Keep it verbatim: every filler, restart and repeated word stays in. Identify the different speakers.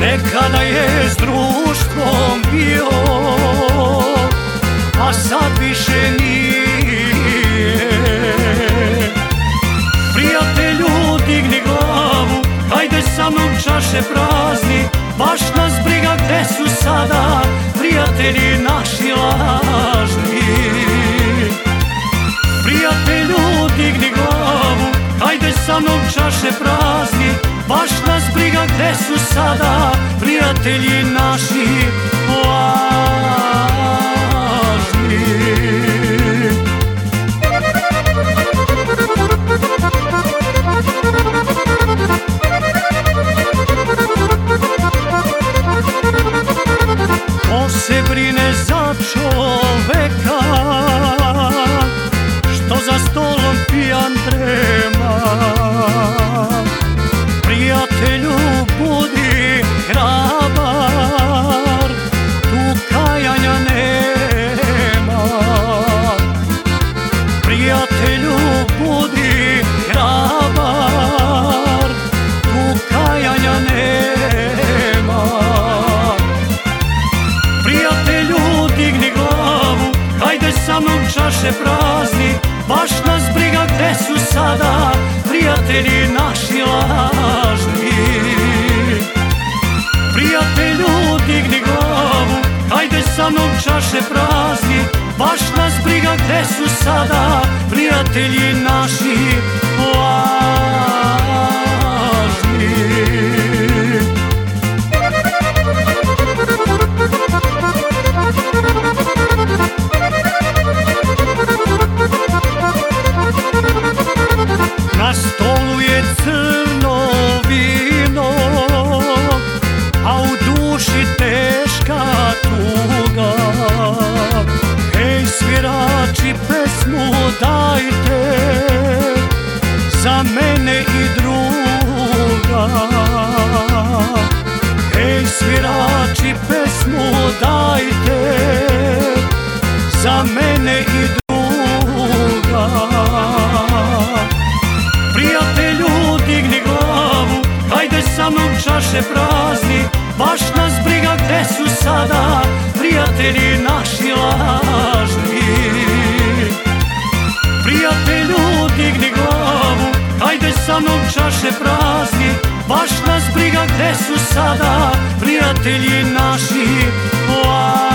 Speaker 1: Nekada je s društvom bio, a sad više nije. Prijatelju, digni glavu, hajde sa mnom čaše prazni, baš nas briga gde su sada prijatelji naši lažni. Prijatelju, digni glavu, hajde sa mnom čaše prazni, baš nas briga gde su sada prijatelji naši lažni. Ko se brine za čoveka što za stolom pijan drema, prijatelju budi hrabar, tu kajanja nema. Prijatelju budi hrabar, tu kajanja nema. Prijatelju, digni glavu, hajde sa mnom čaše prazni, baš nas briga gde su sada prijatelji naši lažni. Prijatelju, digni glavu, hajde sa mnom čaše prazni, baš nas briga gde su sada prijatelji naši lažni. Na stolu je crno vino, a u duši teška tuga. Hej svirači, pesmu dajte za mene i druga. Hej svirači, pesmu dajte za mene i druga. Prijatelju, digni glavu, hajde sa mnom čaše prazni, baš nas briga gde su sada prijatelji naši lažni. Prijatelju, digni glavu, hajde sa mnom čaše prazni, baš nas briga gde su sada prijatelji naši lažni.